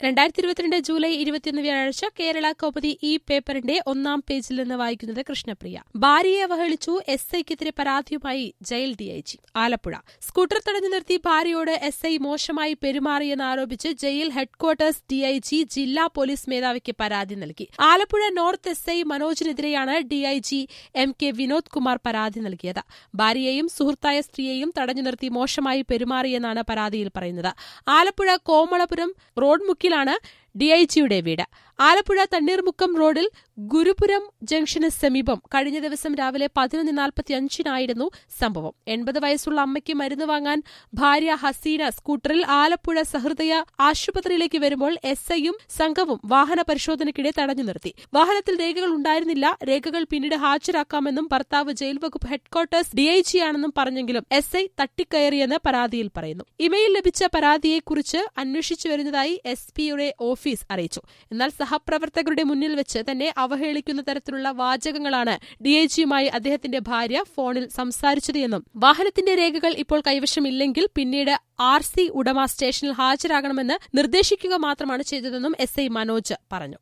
2022 July 21 വ്യാഴാഴ്ച കേരള കൗമുദി ഈ പേപ്പറിന്റെ ഒന്നാം പേജിൽ നിന്ന് വായിക്കുന്നത് കൃഷ്ണപ്രിയ. ഭാര്യയെ അവഹേളിച്ചു, SIക്കെതിരെ പരാതിയുമായി ജയിൽ DIG. ആലപ്പുഴ. സ്കൂട്ടർ തടഞ്ഞു നിർത്തി ഭാര്യയോട് SI മോശമായി പെരുമാറിയെന്നാരോപിച്ച് ജയിൽ ഹെഡ്ക്വാർട്ടേഴ്സ് DIG ജില്ലാ പോലീസ് മേധാവിക്ക് പരാതി നൽകി. ആലപ്പുഴ നോർത്ത് SI മനോജിനെതിരെയാണ് DIG MK വിനോദ് കുമാർ പരാതി നൽകിയത്. ഭാര്യയെയും സുഹൃത്തായ സ്ത്രീയെയും തടഞ്ഞു നിർത്തി മോശമായി പെരുമാറിയെന്നാണ് പരാതിയിൽ പറയുന്നത്. ആലപ്പുഴ കോമളപുരം റോഡ് മുക്കിലാണ് DIGയുടെ വീട്. ആലപ്പുഴ തണ്ണീർമുക്കം റോഡിൽ ഗുരുപുരം ജംഗ്ഷന് സമീപം കഴിഞ്ഞ ദിവസം രാവിലെ 11:45 സംഭവം. 80 വയസ്സുള്ള അമ്മയ്ക്ക് മരുന്ന് വാങ്ങാൻ ഭാര്യ ഹസീന സ്കൂട്ടറിൽ ആലപ്പുഴ സഹൃദയ ആശുപത്രിയിലേക്ക് വരുമ്പോൾ SIയും സംഘവും വാഹന പരിശോധനയ്ക്കിടെ തടഞ്ഞു നിർത്തി. വാഹനത്തിൽ രേഖകൾ ഉണ്ടായിരുന്നില്ല. രേഖകൾ പിന്നീട് ഹാജരാക്കാമെന്നും ഭർത്താവ് ജയിൽ വകുപ്പ് ഹെഡ്ക്വാർട്ടേഴ്സ് DIG ആണെന്നും പറഞ്ഞെങ്കിലും SI തട്ടിക്കയറിയെന്ന് പരാതിയിൽ പറയുന്നു. ഇമെയിൽ ലഭിച്ച പരാതിയെക്കുറിച്ച് അന്വേഷിച്ചു വരുന്നതായി SPയുടെ ഓഫീസ് അറിയിച്ചു. എന്നാൽ സഹപ്രവർത്തകരുടെ മുന്നിൽ വെച്ച് തന്നെ അവഹേളിക്കുന്ന തരത്തിലുള്ള വാചകങ്ങളാണ് DIGയുമായി അദ്ദേഹത്തിന്റെ ഭാര്യ ഫോണിൽ സംസാരിച്ചത് എന്നും വാഹനത്തിന്റെ രേഖകൾ ഇപ്പോൾ കൈവശമില്ലെങ്കിൽ പിന്നീട് RC ഉടമ സ്റ്റേഷനിൽ ഹാജരാകണമെന്ന് നിർദ്ദേശിക്കുക മാത്രമാണ് ചെയ്തതെന്നും SI മനോജ് പറഞ്ഞു.